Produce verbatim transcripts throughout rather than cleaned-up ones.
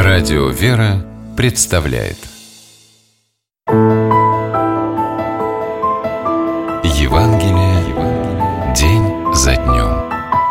Радио «Вера» представляет Евангелие, Евангелие день за днем.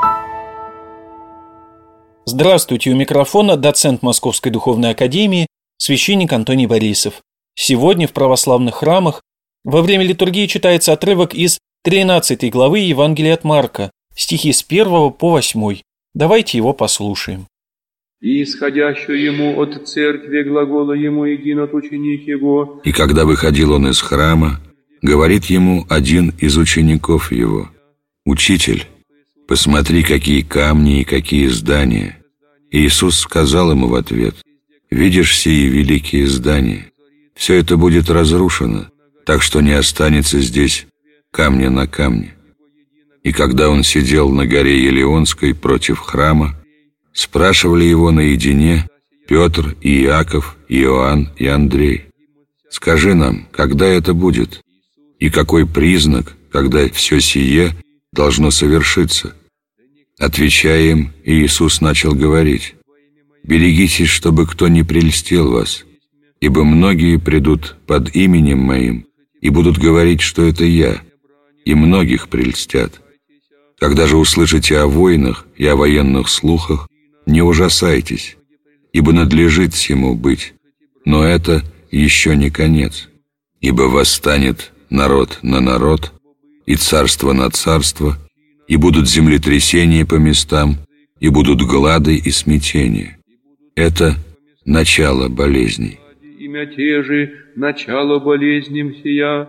Здравствуйте, у микрофона доцент Московской Духовной Академии, священник Антоний Борисов. Сегодня в православных храмах во время литургии читается отрывок из тринадцатой главы Евангелия от Марка, стихи с первого по восьмой. Давайте его послушаем. И исходящую ему от церкви глагола ему един от ученик его. И когда выходил он из храма, говорит ему один из учеников его: «Учитель, посмотри, какие камни и какие здания». И Иисус сказал ему в ответ: «Видишь сии великие здания? Все это будет разрушено, так что не останется здесь камня на камне». И когда он сидел на горе Елеонской против храма, спрашивали его наедине Петр и Иаков, и Иоанн и Андрей: «Скажи нам, когда это будет? И какой признак, когда все сие должно совершиться?» Отвечая им, Иисус начал говорить: «Берегитесь, чтобы кто не прельстил вас, ибо многие придут под именем Моим и будут говорить, что это Я, и многих прельстят. Когда же услышите о войнах и о военных слухах, не ужасайтесь, ибо надлежит сему быть, но это еще не конец. Ибо восстанет народ на народ, и царство на царство, и будут землетрясения по местам, и будут глады и смятения. Это начало болезней». Имя те же, начало болезням сия.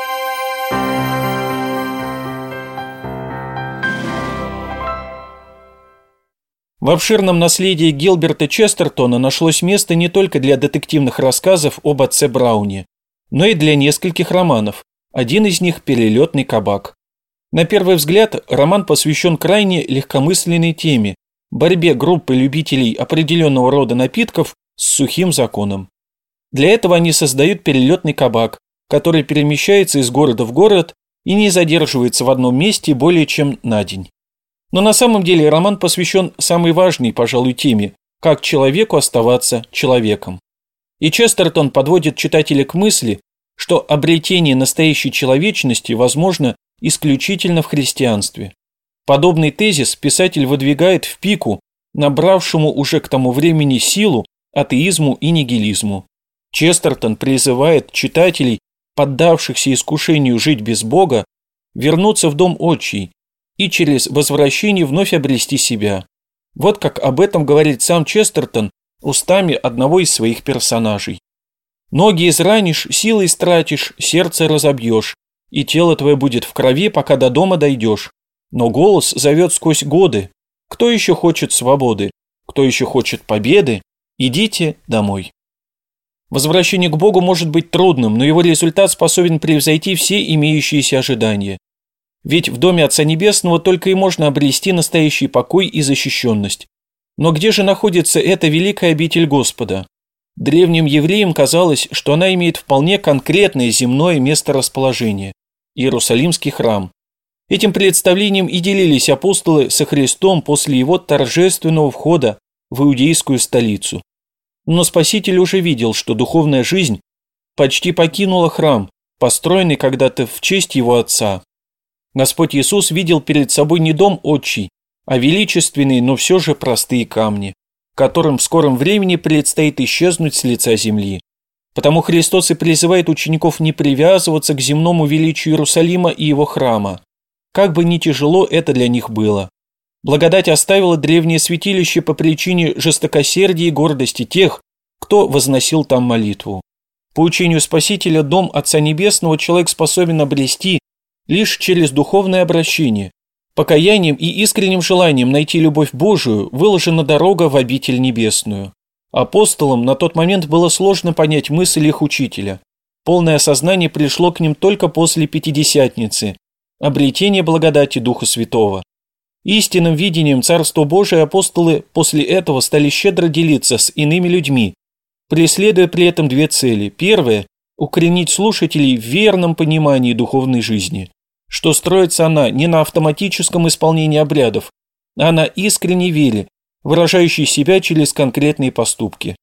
В обширном наследии Гилберта Честертона нашлось место не только для детективных рассказов об отце Брауне, но и для нескольких романов. Один из них – «Перелетный кабак». На первый взгляд, роман посвящен крайне легкомысленной теме – борьбе группы любителей определенного рода напитков с сухим законом. Для этого они создают перелетный кабак, который перемещается из города в город и не задерживается в одном месте более чем на день. Но на самом деле роман посвящен самой важной, пожалуй, теме – как человеку оставаться человеком. И Честертон подводит читателя к мысли, что обретение настоящей человечности возможно исключительно в христианстве. Подобный тезис писатель выдвигает в пику набравшему уже к тому времени силу атеизму и нигилизму. Честертон призывает читателей, поддавшихся искушению жить без Бога, вернуться в дом отчий и через возвращение вновь обрести себя. Вот как об этом говорит сам Честертон устами одного из своих персонажей. «Ноги изранишь, силы истратишь, сердце разобьешь, и тело твое будет в крови, пока до дома дойдешь. Но голос зовет сквозь годы: кто еще хочет свободы? Кто еще хочет победы? Идите домой». Возвращение к Богу может быть трудным, но его результат способен превзойти все имеющиеся ожидания. Ведь в доме Отца Небесного только и можно обрести настоящий покой и защищенность. Но где же находится эта великая обитель Господа? Древним евреям казалось, что она имеет вполне конкретное земное месторасположение – Иерусалимский храм. Этим представлением и делились апостолы со Христом после его торжественного входа в иудейскую столицу. Но Спаситель уже видел, что духовная жизнь почти покинула храм, построенный когда-то в честь его Отца. Господь Иисус видел перед собой не дом отчий, а величественные, но все же простые камни, которым в скором времени предстоит исчезнуть с лица земли. Потому Христос и призывает учеников не привязываться к земному величию Иерусалима и его храма, как бы ни тяжело это для них было. Благодать оставила древнее святилище по причине жестокосердия и гордости тех, кто возносил там молитву. По учению Спасителя дом Отца Небесного человек способен обрести лишь через духовное обращение. Покаянием и искренним желанием найти любовь Божию выложена дорога в обитель небесную. Апостолам на тот момент было сложно понять мысль их учителя. Полное осознание пришло к ним только после Пятидесятницы, обретения благодати Духа Святого. Истинным видением Царства Божия апостолы после этого стали щедро делиться с иными людьми, преследуя при этом две цели. Первая – укоренить слушателей в верном понимании духовной жизни, что строится она не на автоматическом исполнении обрядов, а на искренней вере, выражающей себя через конкретные поступки.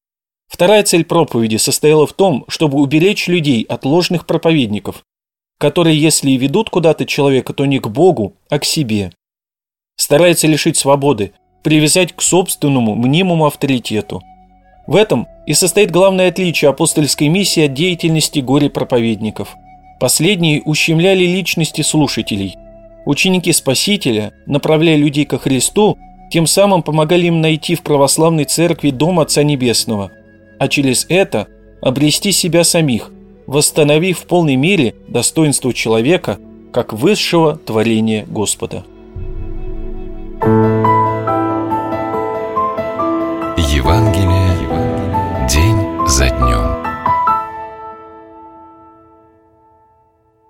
Вторая цель проповеди состояла в том, чтобы уберечь людей от ложных проповедников, которые, если и ведут куда-то человека, то не к Богу, а к себе. Старается лишить свободы, привязать к собственному мнимому авторитету. В этом и состоит главное отличие апостольской миссии от деятельности горе-проповедников. Последние ущемляли личности слушателей. Ученики Спасителя, направляя людей ко Христу, тем самым помогали им найти в православной церкви дом Отца Небесного, а через это обрести себя самих, восстановив в полной мере достоинство человека как высшего творения Господа.